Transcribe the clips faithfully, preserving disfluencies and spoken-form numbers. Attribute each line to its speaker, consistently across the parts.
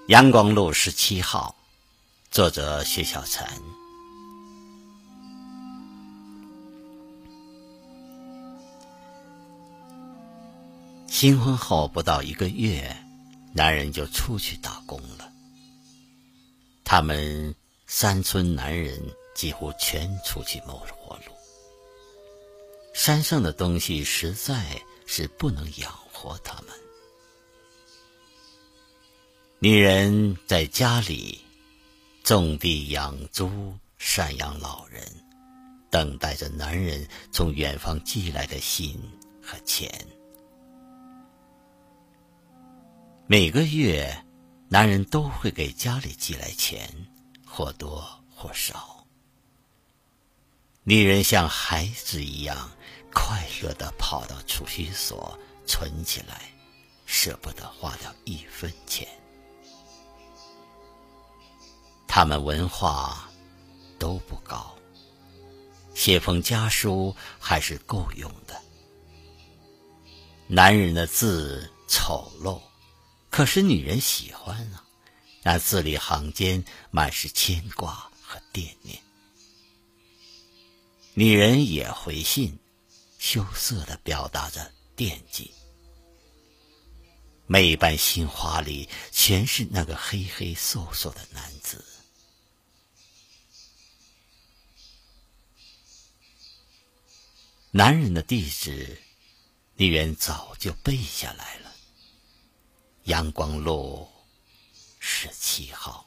Speaker 1: 阳光路十七号，作者薛小晨。新婚后不到一个月，男人就出去打工了。他们山村男人几乎全出去谋活路，山上的东西实在是不能养活他们。女人在家里种地养猪，赡养老人，等待着男人从远方寄来的信和钱。每个月男人都会给家里寄来钱，或多或少。女人像孩子一样快乐地跑到储蓄所存起来，舍不得花掉一分钱。他们文化都不高，写封家书还是够用的。男人的字丑陋，可是女人喜欢啊，那字里行间满是牵挂和惦念。女人也回信，羞涩地表达着惦记。每瓣心花里全是那个黑黑瘦瘦的男子。男人的地址，女人早就背下来了。阳光路十七号。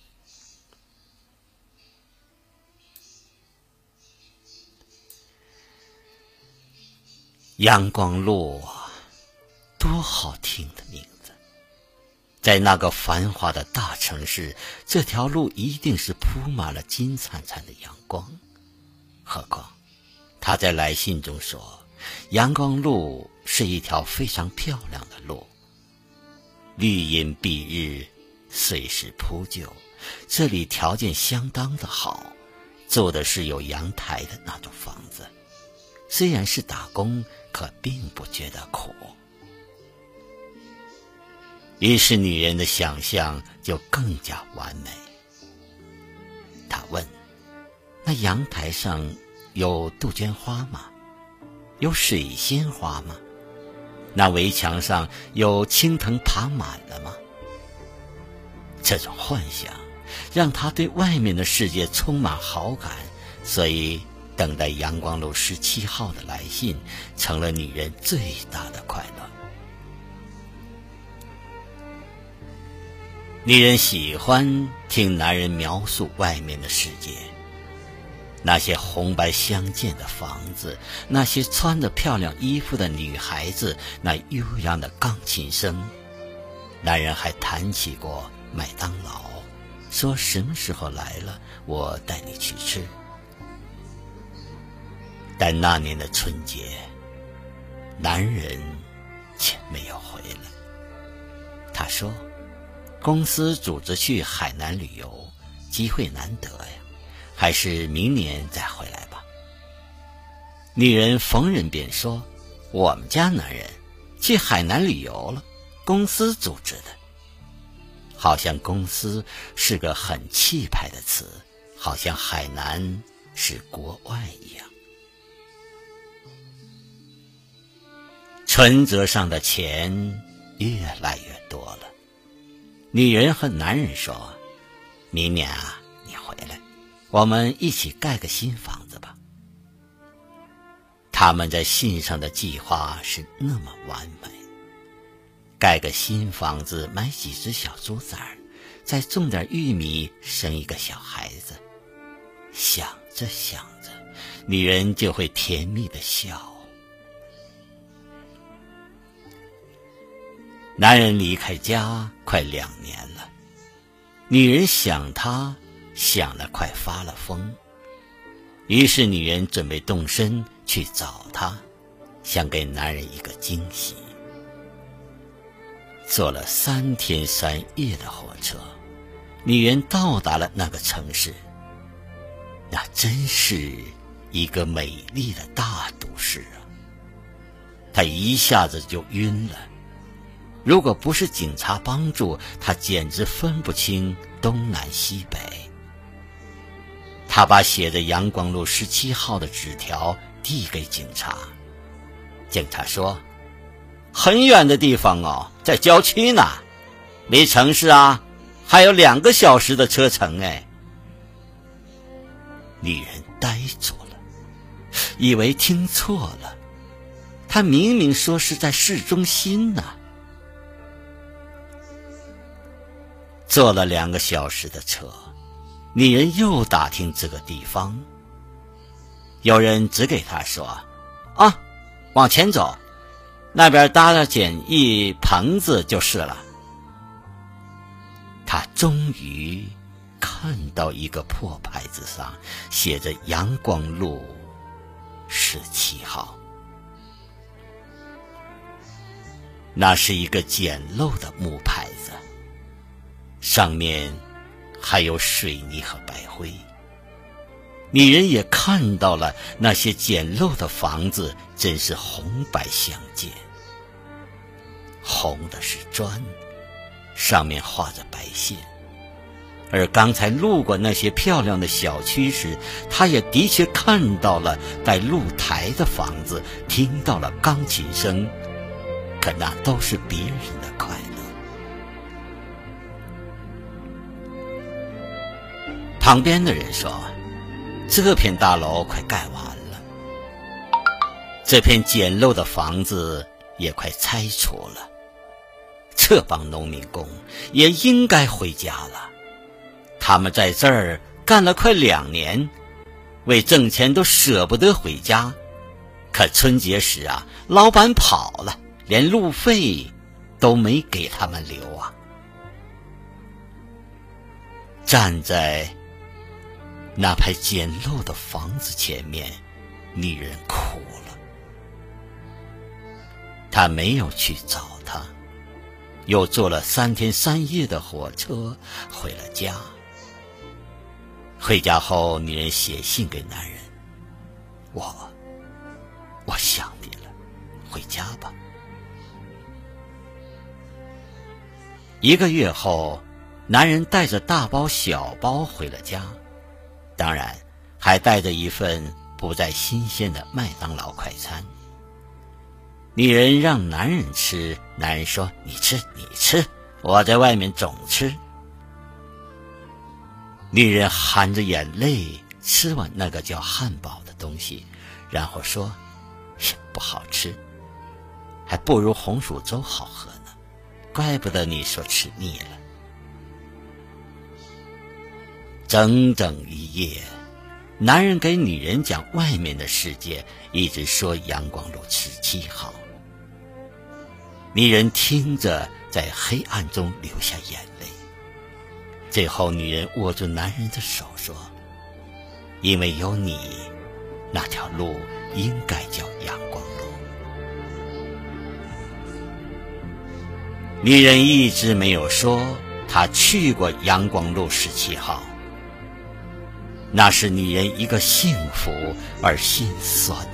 Speaker 1: 阳光路啊，多好听的名字！在那个繁华的大城市，这条路一定是铺满了金灿灿的阳光。何况他在来信中说，阳光路是一条非常漂亮的路，绿荫蔽日，碎石铺就，这里条件相当的好，住的是有阳台的那种房子。虽然是打工，可并不觉得苦。于是女人的想象就更加完美。她问，那阳台上有杜鹃花吗？有水仙花吗？那围墙上有青藤爬满了吗？这种幻想让他对外面的世界充满好感，所以等待阳光路十七号的来信成了女人最大的快乐。女人喜欢听男人描述外面的世界，那些红白相间的房子，那些穿着漂亮衣服的女孩子，那悠扬的钢琴声。男人还谈起过麦当劳，说什么时候来了，我带你去吃。但那年的春节，男人却没有回来。他说，公司组织去海南旅游，机会难得呀，还是明年再回来吧。女人逢人便说，我们家男人去海南旅游了，公司组织的。好像公司是个很气派的词，好像海南是国外一样。存折上的钱越来越多了。女人和男人说，明年啊，你回来，我们一起盖个新房子吧。他们在信上的计划是那么完美，盖个新房子，买几只小猪崽儿，再种点玉米，生一个小孩子。想着想着，女人就会甜蜜的笑。男人离开家快两年了，女人想他想得快发了疯。于是女人准备动身去找他，想给男人一个惊喜。坐了三天三夜的火车，女人到达了那个城市。那真是一个美丽的大都市啊！她一下子就晕了。 如果不是警察帮助，他简直分不清东南西北。他把写着阳光路十七号的纸条递给警察，警察说：很远的地方哦，在郊区呢，离城市啊还有两个小时的车程哎。女人呆住了，以为听错了，他明明说是在市中心呢。坐了两个小时的车，女人又打听这个地方，有人只给她说：啊，往前走，那边搭了简易棚子就是了。她终于看到一个破牌子上写着阳光路十七号，那是一个简陋的木牌子，上面还有水泥和白灰。女人也看到了那些简陋的房子真是红白相间，红的是砖，上面画着白线。而刚才路过那些漂亮的小区时，她也的确看到了带露台的房子，听到了钢琴声，可那都是别人的快乐。旁边的人说：这片大楼快盖完了，这片简陋的房子也快拆除了，这帮农民工也应该回家了。他们在这儿干了快两年，为挣钱都舍不得回家，可春节时啊，老板跑了，连路费都没给他们留啊。站在那排简陋的房子前面，女人哭了。她没有去找他，又坐了三天三夜的火车回了家。回家后，女人写信给男人：我我想你了，回家吧。一个月后，男人带着大包小包回了家，当然还带着一份不再新鲜的麦当劳快餐。女人让男人吃，男人说：你吃你吃，我在外面总吃。女人含着眼泪吃完那个叫汉堡的东西，然后说：不好吃，还不如红薯粥好喝呢，怪不得你说吃腻了。整整一夜，男人给女人讲外面的世界，一直说阳光路十七号。女人听着，在黑暗中流下眼泪。最后，女人握住男人的手说：因为有你，那条路应该叫阳光路。女人一直没有说她去过阳光路十七号，那是女人一个幸福而心酸